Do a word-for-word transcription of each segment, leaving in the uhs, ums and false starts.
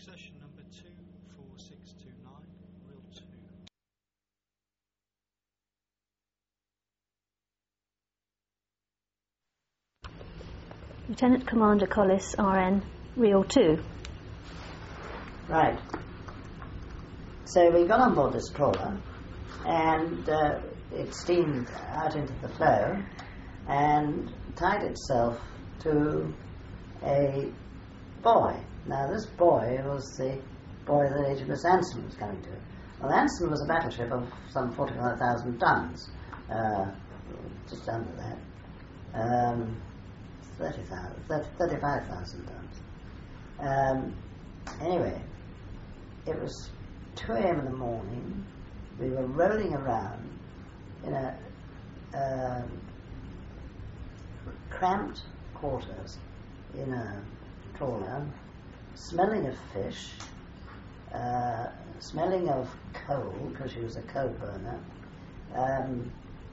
Session number two four six two nine, reel two. Lieutenant Commander Collis, R N, reel two. Right. So we got on board this trawler, and uh, it steamed out into the flow and tied itself to a buoy. Now this buoy was the buoy that H M S Anson was coming to. Well, Anson was a battleship of some forty-five thousand tons, uh, just under that, um, thirty thousand, thirty-five thousand tons. Um, anyway, it was two a.m. in the morning. We were rolling around in a um, cramped quarters in a trawler, smelling of fish, uh, smelling of coal, because she was a coal burner. Um,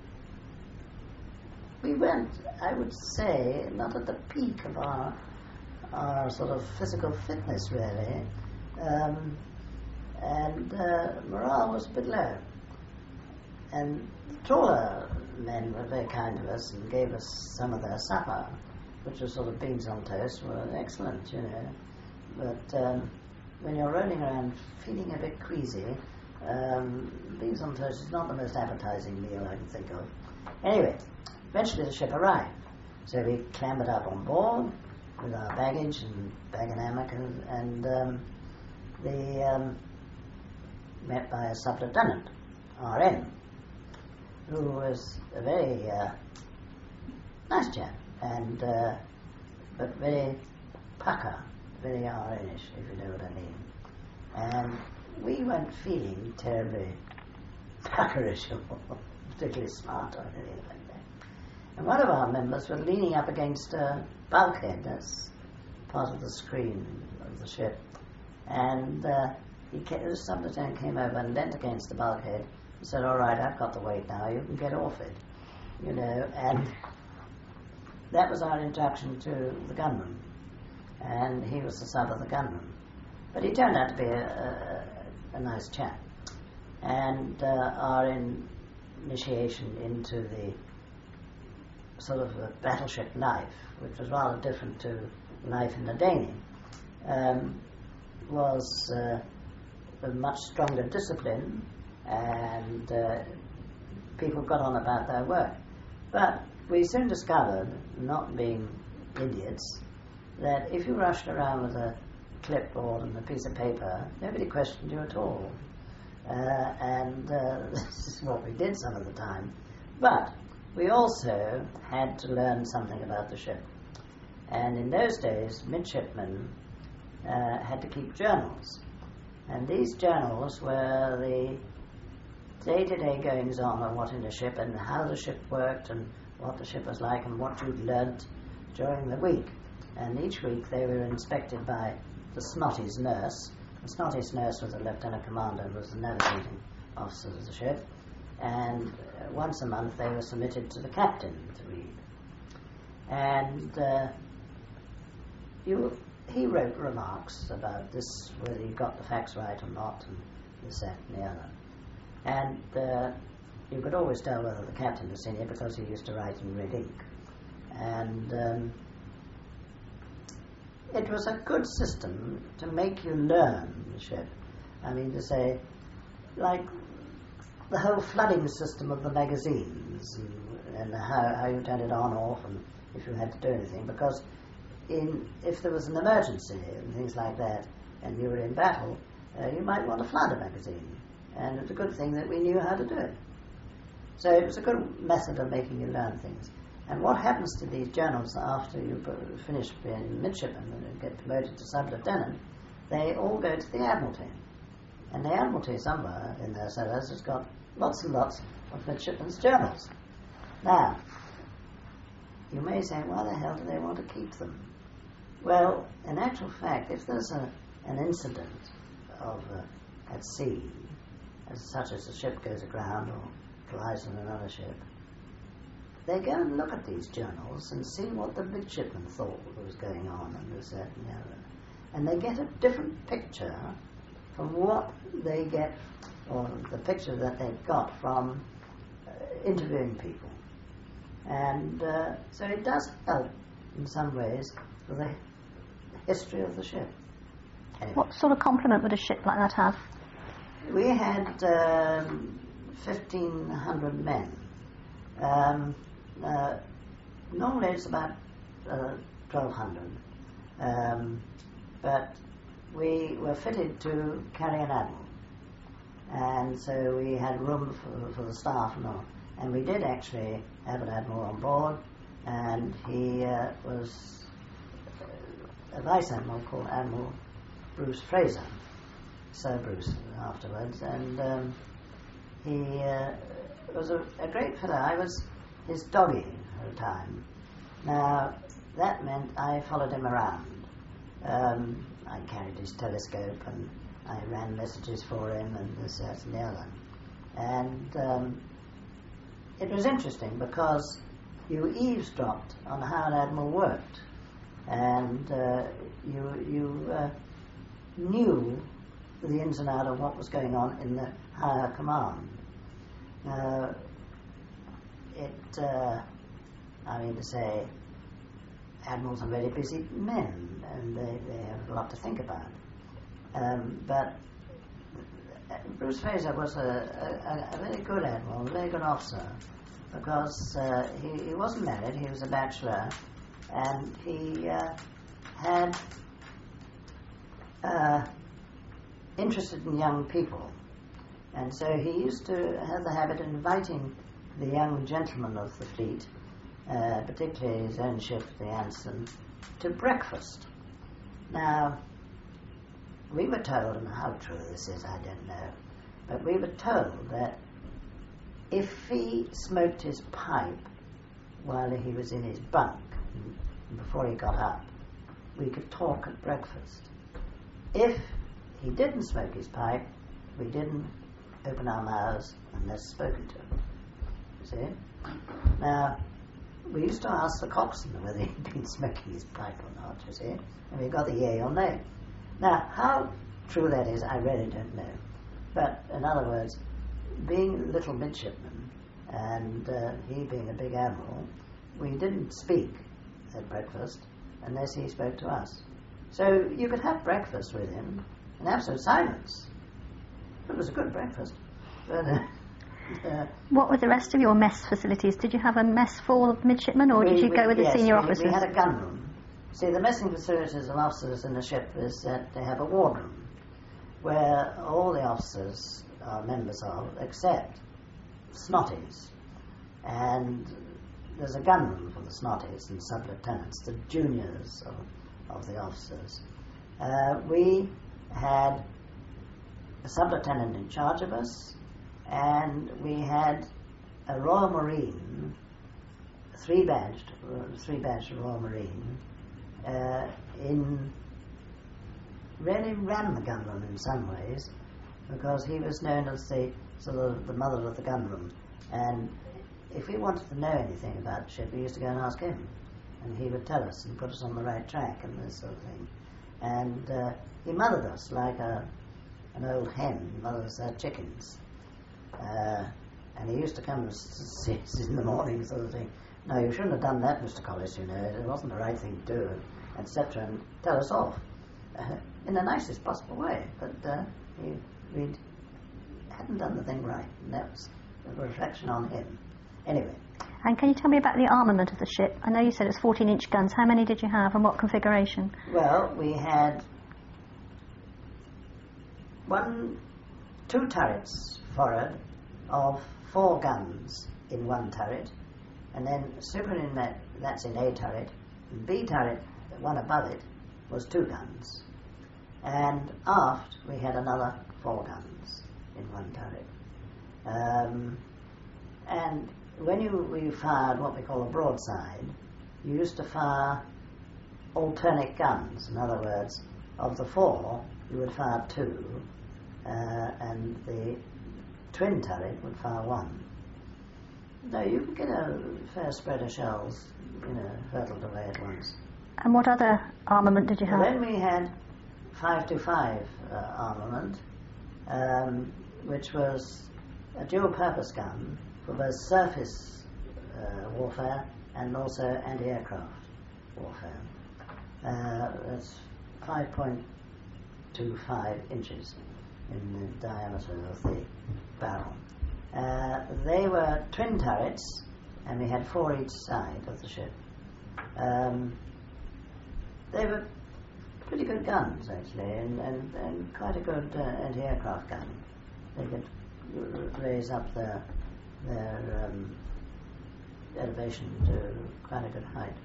we went, I would say, not at the peak of our, our sort of physical fitness, really, um, and uh, morale was a bit low. And the trawler men were very kind to us and gave us some of their supper, which was sort of beans on toast, were excellent, you know. But um, when you're rolling around feeling a bit queasy, um, beans on toast is not the most appetizing meal I can think of. Anyway, eventually the ship arrived. So we clambered up on board with our baggage and bag and hammock, and, and um, the um, met by a sub-lieutenant, R N, who was a very uh, nice chap, and uh, but very pucker, very R N-ish, if you know what I mean. And we weren't feeling terribly puckerish or particularly smart or anything like that. And one of our members was leaning up against a bulkhead, that's part of the screen of the ship, and uh, he came, the sub-lieutenant came over and leant against the bulkhead and said, "All right, I've got the weight now, you can get off it," you know, and that was our introduction to the gunman, and he was the sub of the gunman. But he turned out to be a, a, a nice chap, and uh, our in initiation into the sort of a battleship life, which was rather different to life in the Daney, um, was uh, a much stronger discipline, and uh, people got on about their work. But we soon discovered, not being idiots, that if you rushed around with a clipboard and a piece of paper, nobody questioned you at all. Uh, and uh, this is what we did some of the time. But we also had to learn something about the ship. And in those days, midshipmen uh, had to keep journals. And these journals were the day-to-day goings-on of what in the ship and how the ship worked and what the ship was like and what you'd learnt during the week. And each week they were inspected by the Snotty's nurse. The Snotty's nurse was the lieutenant commander and was the navigating officer of the ship. And uh, once a month they were submitted to the captain to read. And uh, you, he wrote remarks about this, whether he got the facts right or not, and this, that, and the other. And uh, you could always tell whether the captain was senior because he used to write in red ink. And um, it was a good system to make you learn the ship. I mean, to say, like the whole flooding system of the magazines, and, and how, how you turned it on or off, and if you had to do anything, because in if there was an emergency and things like that, and you were in battle, uh, you might want to flood a magazine, and it's a good thing that we knew how to do it. So it was a good method of making you learn things. And what happens to these journals after you finish being midshipman and get promoted to sub-lieutenant, they all go to the Admiralty. And the Admiralty somewhere in their cellars has got lots and lots of midshipmen's journals. Now, you may say, why the hell do they want to keep them? Well, in actual fact, if there's a, an incident of uh, at sea, as such as a ship goes aground or collides with another ship, they go and look at these journals and see what the midshipmen thought was going on and this, that, and the other. and they get a different picture from what they get, or the picture that they've got from uh, interviewing people. And uh, so it does help in some ways with the history of the ship. Anyway. What sort of complement would a ship like that have? We had um, fifteen hundred men. Um, uh, normally it's about uh, twelve hundred. Um, but we were fitted to carry an admiral. And so we had room for, for the staff and all. And we did actually have an admiral on board, and he uh, was a vice admiral called Admiral Bruce Fraser, Sir Bruce afterwards, and um, he uh, was a, a great fellow. I was his doggy for a time. Now, that meant I followed him around. Um, I carried his telescope and I ran messages for him and this, that and the other. And um, it was interesting because you eavesdropped on how an admiral worked, and uh, you, you uh, knew the ins and outs of what was going on in the higher command. Uh, it, uh, I mean to say, admirals are very busy men, and they, they have a lot to think about. Um, but Bruce Fraser was a, a, a very good admiral, a very good officer, because uh, he, he wasn't married, he was a bachelor, and he uh, had uh, interested in young people. And so he used to have the habit of inviting the young gentlemen of the fleet, uh, particularly his own ship, the Anson, to breakfast. Now, we were told, and how true this is I don't know, but we were told that if he smoked his pipe while he was in his bunk, before he got up, we could talk at breakfast. If he didn't smoke his pipe, we didn't open our mouths unless spoken to. You see? Now, we used to ask the coxswain whether he'd been smoking his pipe or not, you see, and we got the yay or nay. Now, how true that is, I really don't know. But, in other words, being little midshipmen, and uh, he being a big admiral, we didn't speak at breakfast unless he spoke to us. So you could have breakfast with him in absolute silence. It was a good breakfast. But, uh, uh, what were the rest of your mess facilities? Did you have a mess full of midshipmen, or we, did you we, go with yes, the senior we, officers? we had a gunroom. See, the messing facilities of officers in the ship is that they have a wardroom where all the officers are members of, except snotties. And there's a gunroom for the snotties and sub-lieutenants, the juniors of, of the officers. Uh, we had a sub-lieutenant in charge of us, and we had a Royal Marine, three-badged, uh, three-badged Royal Marine, uh, in really ran the gunroom in some ways, because he was known as the sort of the mother of the gunroom. And if we wanted to know anything about the ship, we used to go and ask him, and he would tell us and put us on the right track and this sort of thing. And uh, he mothered us like a an old hen mothers her chickens. Uh, and he used to come and see us in the morning sort of thing. No, you shouldn't have done that, Mister Collis, you know, it wasn't the right thing to do, et cetera, and tell us off uh, in the nicest possible way. But uh, he we hadn't done the thing right, and that was a reflection on him. Anyway. And can you tell me about the armament of the ship? I know you said it's fourteen inch guns. How many did you have, and what configuration? Well, we had one, two turrets forward of four guns in one turret, and then super in that, that's in A turret, and B turret, the one above it, was two guns. And aft we had another four guns in one turret. Um, and when you we fired what we call a broadside, you used to fire alternate guns. In other words, of the four, you would fire two, uh, and the twin turret would fire one. No, you could get a fair spread of shells, you know, hurtled away at once. And what other armament did you have? Then we had five twenty-five uh, armament, um, which was a dual-purpose gun for both surface uh, warfare and also anti-aircraft warfare. Uh, that's five point two five inches in the diameter of the barrel. Uh, they were twin turrets, and we had four each side of the ship. Um, they were pretty good guns, actually, and, and, and quite a good uh, anti-aircraft gun. They could r- raise up their, their um, elevation to quite a good height.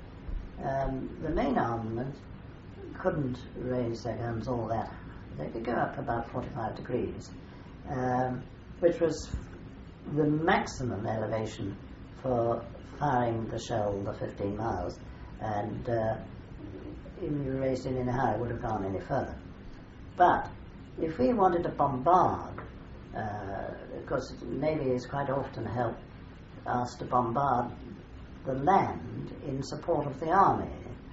Um, the main armament couldn't raise their guns all that. They could go up about forty-five degrees, um, which was the maximum elevation for firing the shell the fifteen miles, and uh, if you raised it any higher, it would have gone any further. But if we wanted to bombard, uh, because the Navy is quite often helped us to bombard the land in support of the Army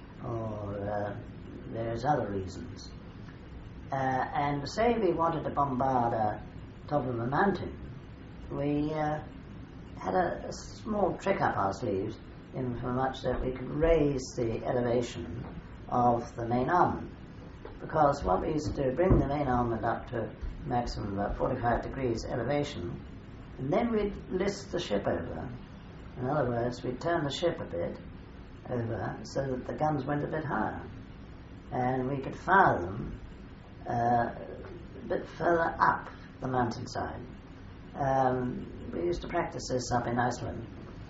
or uh, various other reasons. Uh, and say we wanted to bombard a top of a mountain, we uh, had a, a small trick up our sleeves in so much that we could raise the elevation of the main armament. Because what we used to do, bring the main armament up to a maximum of about forty-five degrees elevation, and then we'd list the ship over. In other words, we'd turn the ship a bit over so that the guns went a bit higher, and we could fire them uh, a bit further up the mountainside. Um, we used to practice this up in Iceland,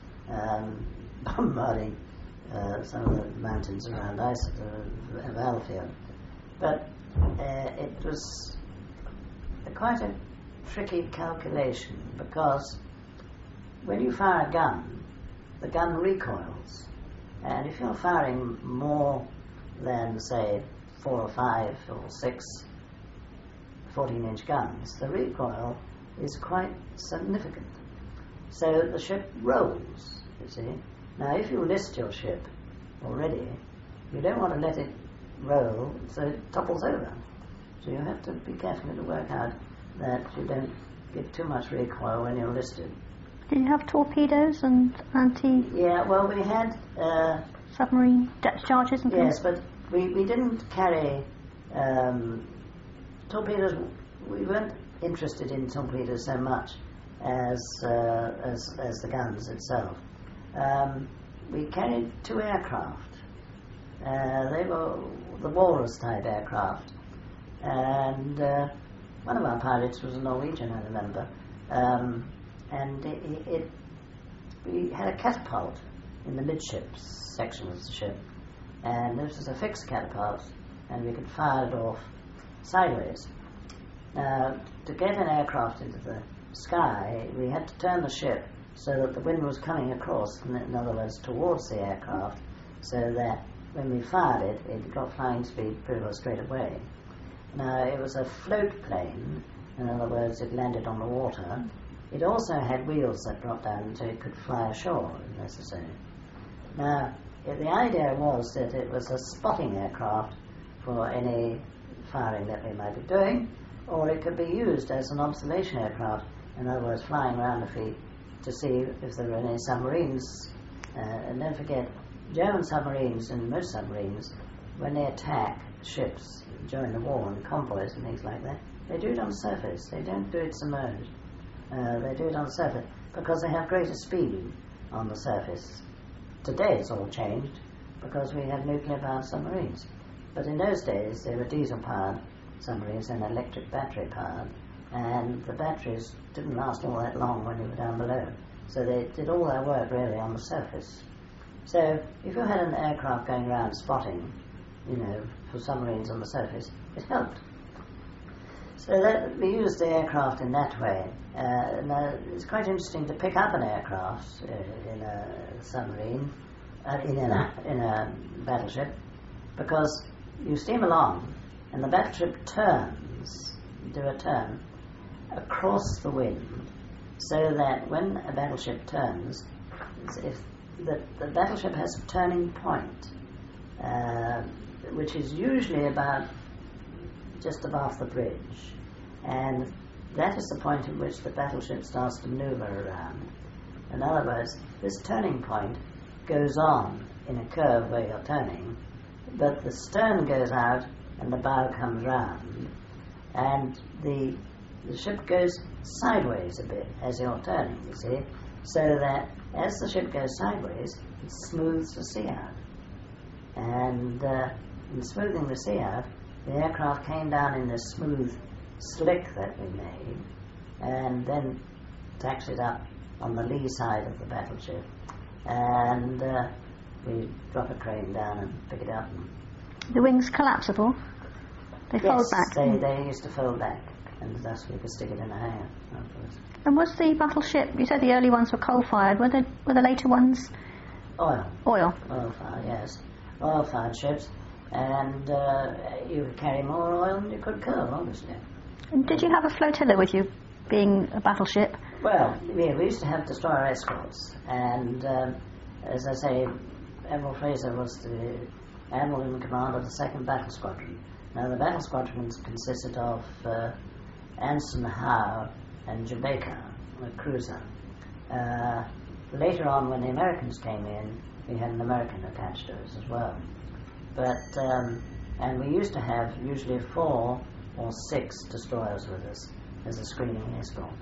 um, bombarding uh, some of the mountains around Iceland, uh, Valfield. But uh, it was quite a tricky calculation, because when you fire a gun, the gun recoils, and if you're firing more than, say, four or five or six fourteen-inch guns, the recoil is quite significant. So the ship rolls, you see. Now, if you list your ship already, you don't want to let it roll so it topples over. So you have to be careful to work out that you don't get too much recoil when you're listed. Did you have torpedoes and anti... Yeah, well, we had... Uh, submarine depth charges and things? Yes, but we, we didn't carry um, torpedoes. We weren't interested in torpedoes so much as uh, as, as the guns itself. Um, we carried two aircraft. Uh, they were the Walrus type aircraft, and uh, one of our pilots was a Norwegian, I remember, um, and it, it we had a catapult in the midships section of the ship, and this was a fixed catapult, and we could fire it off sideways. Now, to get an aircraft into the sky, we had to turn the ship so that the wind was coming across, in other words, towards the aircraft, so that when we fired it, it got flying speed pretty well straight away. Now, it was a float plane, in other words, it landed on the water. It also had wheels that dropped down so it could fly ashore if necessary. Now, the idea was that it was a spotting aircraft for any firing that we might be doing, or it could be used as an observation aircraft, in other words, flying around the fleet to see if there were any submarines. Uh, and don't forget, German submarines and most submarines, when they attack ships during the war and convoys and things like that, they do it on the surface. They don't do it submerged. Uh, they do it on the surface because they have greater speed on the surface. Today it's all changed because we have nuclear-powered submarines. But in those days they were diesel-powered submarines and electric battery-powered, and the batteries didn't last all that long when you were down below. So they did all their work really on the surface. So if you had an aircraft going around spotting, you know, for submarines on the surface, it helped. So that we used the aircraft in that way. Uh, now it's quite interesting to pick up an aircraft uh, in a submarine, uh, in, a, in a battleship, because you steam along and the battleship turns, do a turn, across the wind, so that when a battleship turns, if the, the battleship has a turning point, uh, which is usually about just above the bridge, and that is the point at which the battleship starts to maneuver around. In other words, this turning point goes on in a curve where you're turning, but the stern goes out and the bow comes round, and the the ship goes sideways a bit as you're turning, you see, so that as the ship goes sideways, it smooths the sea out. And uh, in smoothing the sea out, the aircraft came down in this smooth slick that we made, and then taxied up on the lee side of the battleship, and uh, we drop a crane down and pick it up. And The wings collapsible? They yes, fold back? they, they used to fold back, and thus we could stick it in a hangar afterwards. And was the battleship, you said the early ones were coal-fired, were the, were the later ones Oil. oil? Oil-fired, yes. Oil-fired ships, and uh, you could carry more oil than you could coal, obviously. And did you have a flotilla with you, being a battleship? Well, yeah, we used to have destroyer escorts, and um, as I say, Admiral Fraser was the admiral in command of the second Battle Squadron. Now, the battle squadrons consisted of uh, Anson Howe and Jamaica, a cruiser. Uh, later on, when the Americans came in, we had an American attached to us as well. But, um, and we used to have usually four or six destroyers with us as a screening escort.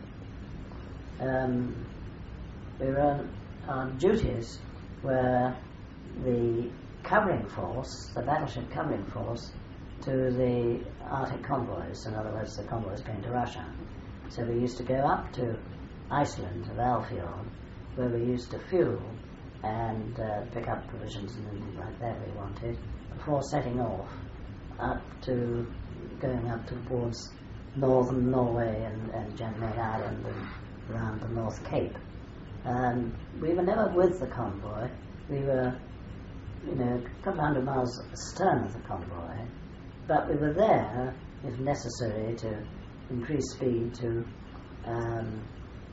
Um, we were on, on duties where the covering force, the battleship covering force, to the Arctic convoys, in other words, the convoys going to Russia. So we used to go up to Iceland, to Valfield, where we used to fuel and uh, pick up provisions and things like that we wanted, before setting off up to going up towards northern Norway and, and Jan Mayen Island and around the North Cape. Um, we were never with the convoy. We were, you know, a couple hundred miles astern of the convoy, but we were there, if necessary, to increase speed to um,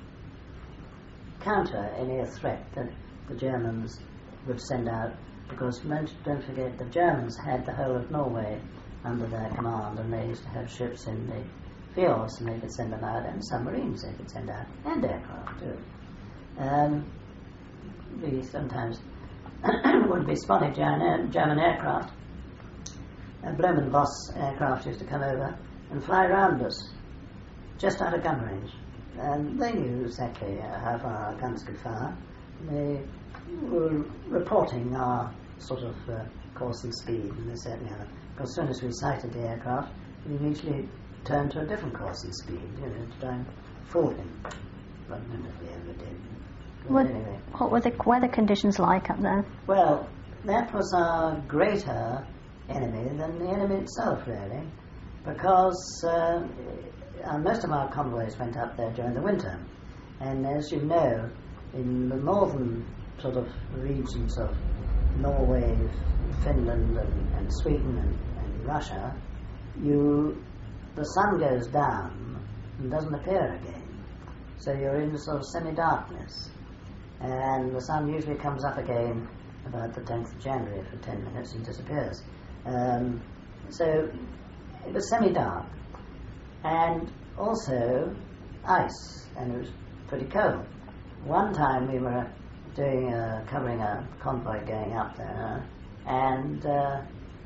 counter any threat that the Germans would send out, because don't forget, the Germans had the whole of Norway under their command, and they used to have ships in the fjords, and they could send them out, and submarines they could send out, and aircraft too. Um, we sometimes would be spotted German, German aircraft. A Blumenvoss aircraft used to come over and fly around us, just out of gun range. And they knew exactly uh, how far our guns could fire. They were reporting our sort of uh, course and speed and this, that, and the other. Because as soon as we sighted the aircraft, we immediately turned to a different course and speed, you know, to try and fool him. But none of we ever did. But What, anyway. what were the weather conditions like up there? Well, that was our greater enemy than the enemy itself, really, because uh, uh, most of our convoys went up there during the winter, and as you know, in the northern sort of regions of Norway, Finland, and, and Sweden, and, and Russia, you the sun goes down and doesn't appear again, so you're in sort of semi-darkness, and the sun usually comes up again about the tenth of January for ten minutes and disappears. Um, so it was semi-dark, and also ice, and it was pretty cold. One time we were doing uh, covering a convoy going up there, and uh,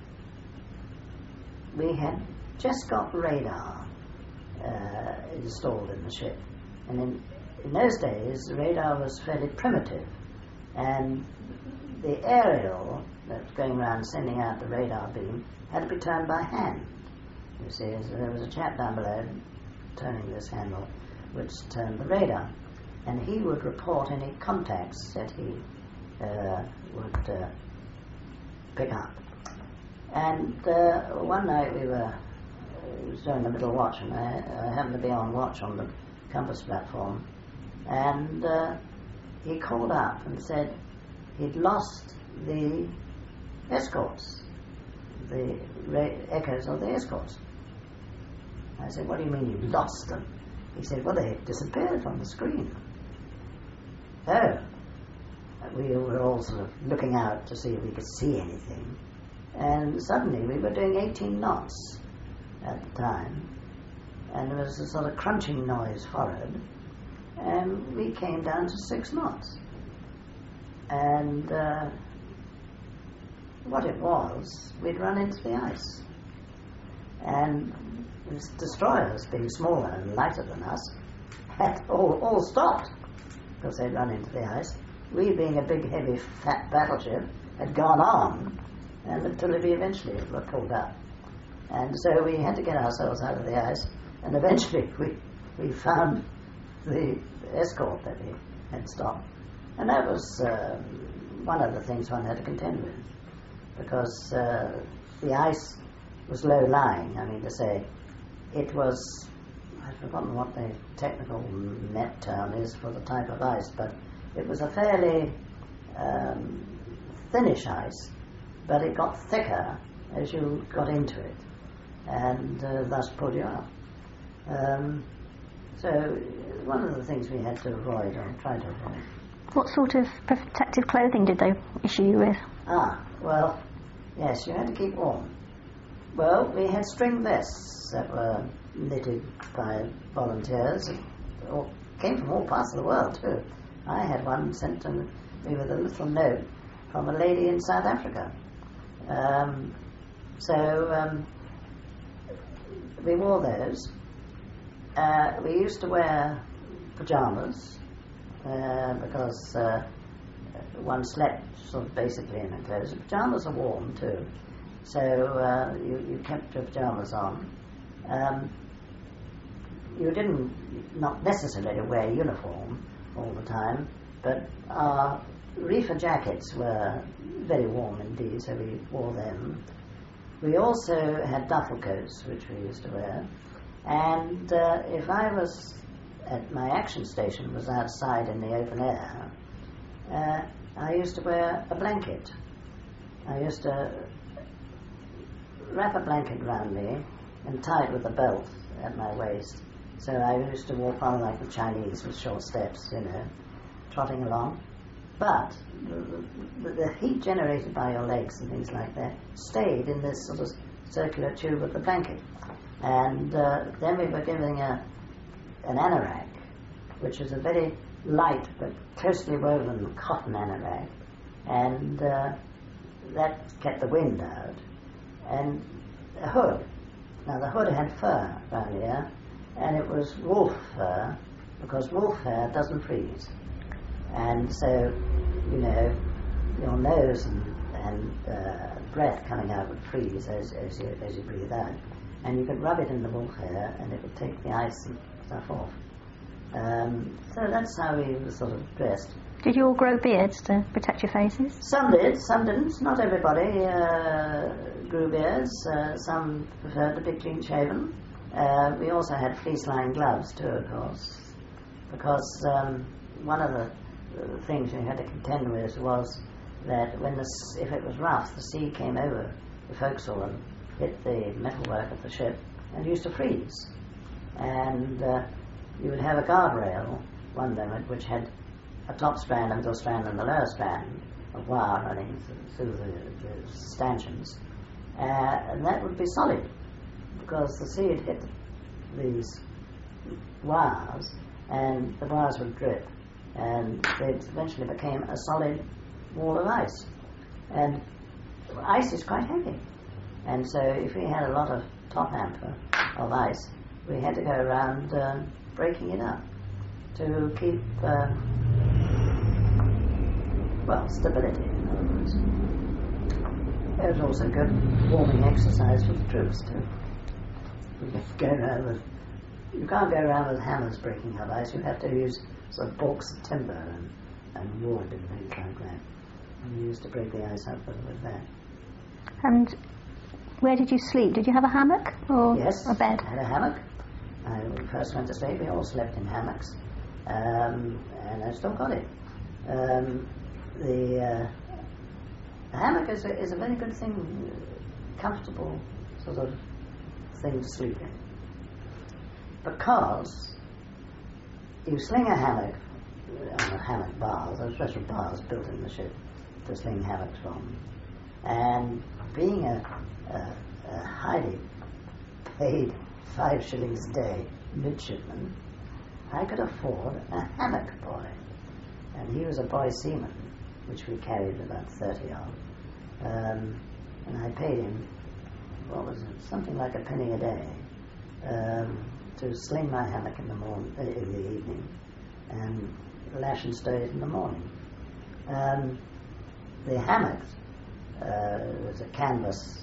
we had just got radar uh, installed in the ship, and in, in those days the radar was fairly primitive, and the aerial that was going around sending out the radar beam had to be turned by hand. You see, so there was a chap down below turning this handle which turned the radar, and he would report any contacts that he uh, would uh, pick up. And uh, one night we were, it was during the middle watch, and I, I happened to be on watch on the compass platform, and uh, he called up and said he'd lost the escorts, the ra- echoes of the escorts. I said, what do you mean you lost them? He said, well, they disappeared from the screen. Oh. We were all sort of looking out to see if we could see anything, and suddenly we were doing eighteen knots, at the time, and there was a sort of crunching noise forward, and we came down to six knots. And uh, what it was, we'd run into the ice. And the destroyers, being smaller and lighter than us, had all, all stopped because they'd run into the ice. We, being a big, heavy, fat battleship, had gone on, and until we eventually were pulled up. And so we had to get ourselves out of the ice, and eventually we, we found the escort that we had stopped. And that was uh, one of the things one had to contend with, because uh, the ice was low-lying. I mean to say, it was, I've forgotten what the technical net term is for the type of ice, but it was a fairly um, thinnish ice, but it got thicker as you got into it, and uh, thus pulled you up. Um, so one of the things we had to avoid, or try to avoid. What sort of protective clothing did they issue you with? Ah, well, yes, you had to keep warm. Well, we had string vests that were knitted by volunteers. It all came from all parts of the world, too. I had one sent to me with a little note from a lady in South Africa. Um, so um, we wore those. Uh, we used to wear pyjamas uh, because uh, one slept sort of basically in her clothes. The pyjamas are warm too, so uh, you, you kept your pyjamas on. Um, you didn't not necessarily wear uniform all the time, but our reefer jackets were very warm indeed, so we wore them. We also had duffel coats, which we used to wear, and uh, if I was at my action station, was outside in the open air, uh, I used to wear a blanket. I used to wrap a blanket around me and tie it with a belt at my waist. So I used to walk on like the Chinese with short steps, you know, trotting along. But the, the, the heat generated by your legs and things like that stayed in this sort of circular tube of the blanket. And uh, then we were giving a, an anorak, which is a very light but closely woven cotton anorak, and uh, that kept the wind out. And a hood. Now the hood had fur around here, and it was wolf fur, because wolf hair doesn't freeze. And so, you know, your nose and, and uh, breath coming out would freeze as, as, you, as you breathe out. And you could rub it in the wolf hair, and it would take the ice and stuff off. Um, so that's how we were sort of dressed. Did you all grow beards to protect your faces? Some did, some didn't. Not everybody uh, grew beards. Uh, some preferred to be clean shaven. Uh, we also had fleece-lined gloves too, of course, because um, one of the uh, things we had to contend with was that when the, if it was rough, the sea came over the forecastle and hit the metalwork of the ship and used to freeze. And uh, you would have a guardrail, one moment, which had a top strand, a middle strand, and the lower strand of wire running through the, the stanchions. Uh, and that would be solid, because the sea had hit these wires, and the wires would drip, and they eventually became a solid wall of ice. And ice is quite heavy, and so if we had a lot of top hamper of ice, we had to go around uh, breaking it up to keep, uh, well, stability, in other words. It was also good warming exercise for the troops too. You go around with, you can't go around with hammers breaking up ice. You have to use sort of balks of timber and, and wood and things like that. And we used to break the ice up with, with that. And where did you sleep? Did you have a hammock or yes, a bed? I had a hammock. I, when we first went to sleep, we all slept in hammocks, um, and I still got it. Um, the, uh, the hammock is a, is a very good thing, comfortable sort of thing to sleep in, because you sling a hammock on a hammock bars. There are special bars built in the ship to sling hammocks from, and being a, a, a highly paid five shillings a day, midshipman, I could afford a hammock boy. And he was a boy seaman, which we carried about thirty of. Um, and I paid him, what was it, something like a penny a day, um, to sling my hammock in the morning, uh, in the evening, and lash and stow it in the morning. Um, the hammock uh, was a canvas,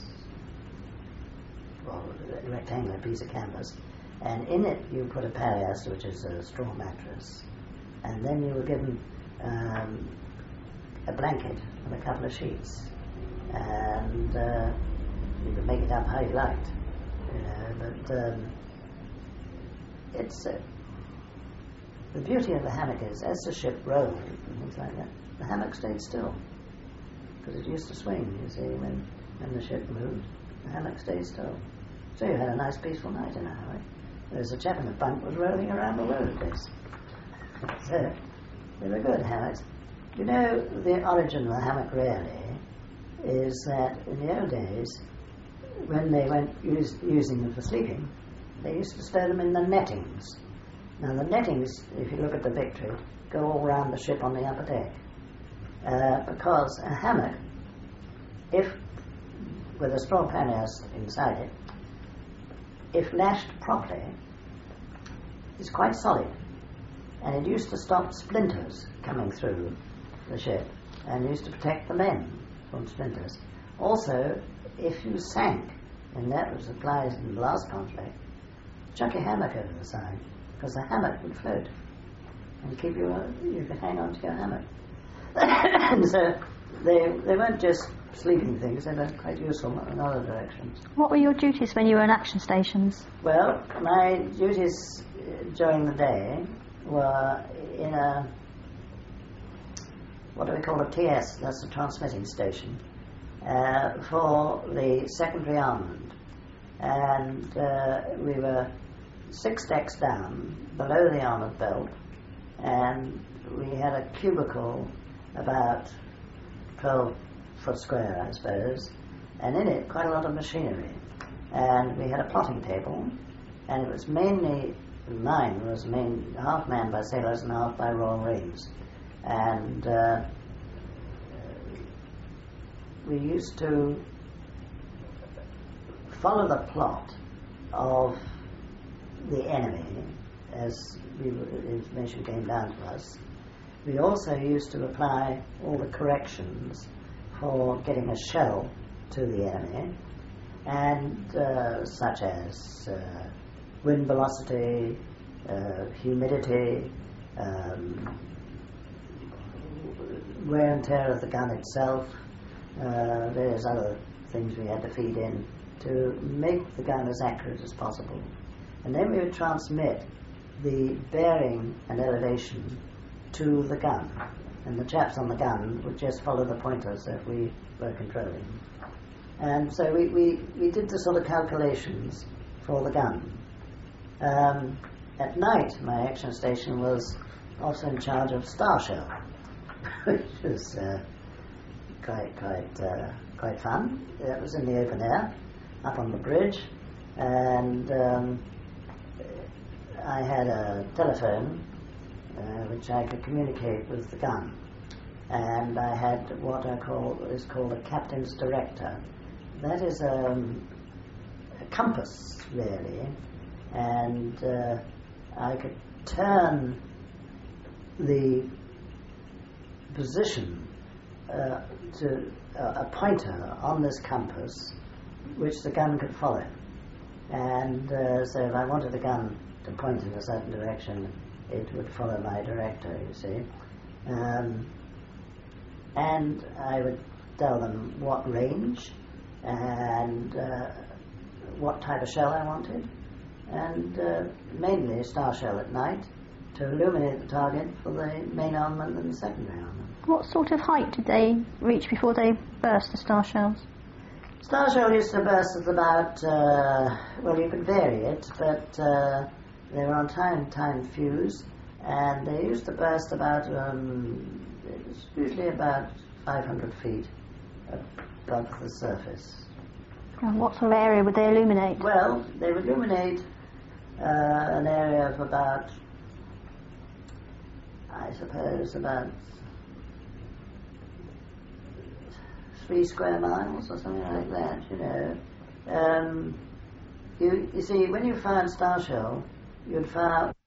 well, a rectangular piece of canvas, and in it you put a parias, which is a straw mattress, and then you were given um, a blanket and a couple of sheets, and uh, you could make it up how you liked, you know, but um, it's uh, the beauty of the hammock is, as the ship rolled and things like that, the hammock stayed still, because it used to swing, you see, when, when the ship moved, the hammock stayed still. So you had a nice peaceful night in a hammock. There's a chap in the bunk was rolling around the road, this. So, they were good hammocks. You know, the origin of the hammock really is that in the old days, when they went use, using them for sleeping, they used to stow them in the nettings. Now the nettings, if you look at the Victory, go all round the ship on the upper deck. Uh, because a hammock, if with a straw panniers inside it, if lashed properly, is quite solid. And it used to stop splinters coming through the ship, and used to protect the men from splinters. Also, if you sank, and that was applied in the last conflict, chuck your hammock over the side, because the hammock would float and keep you, uh, you could hang on to your hammock. And so they, they weren't just sleeping things, they were quite useful in other directions. What were your duties when you were in action stations? Well, my duties uh, during the day were in a, what do we call a T S, that's a transmitting station, uh, for the secondary armament. And uh, we were six decks down, below the armoured belt, and we had a cubicle about twelve foot square, I suppose, and in it quite a lot of machinery. And we had a plotting table, and it was mainly, mine was main, half manned by sailors and half by Royal Marines. And uh, we used to follow the plot of the enemy as we, information came down to us. We also used to apply all the corrections for getting a shell to the enemy, and uh, such as uh, wind velocity, uh, humidity, um, wear and tear of the gun itself, uh, various other things we had to feed in to make the gun as accurate as possible. And then we would transmit the bearing and elevation to the gun, and the chaps on the gun would just follow the pointers that we were controlling. And so we, we, we did the sort of calculations for the gun. Um, at night, my action station was also in charge of star shell, which was uh, quite quite uh, quite fun. It was in the open air, up on the bridge, and um, I had a telephone uh, which I could communicate with the gun, and I had what I call is called a captain's director. That is um, a compass, really, and uh, I could turn the position uh, to uh, a pointer on this compass, which the gun could follow. And uh, so if I wanted the gun to point in a certain direction, it would follow my director, you see. Um, and I would tell them what range and uh, what type of shell I wanted, and uh, mainly star shell at night to illuminate the target for the main armament and the secondary armament. What sort of height did they reach before they burst the star shells? Star shell used to burst at about, uh, well, you could vary it, but uh, they were on time time fuse, and they used to burst about, um, it was usually about five hundred feet above the surface, And what sort of area would they illuminate? Well, they would illuminate uh, an area of about, I suppose, about three square miles or something like that, you know. Um, you, you see, when you fire a star shell, you'd fire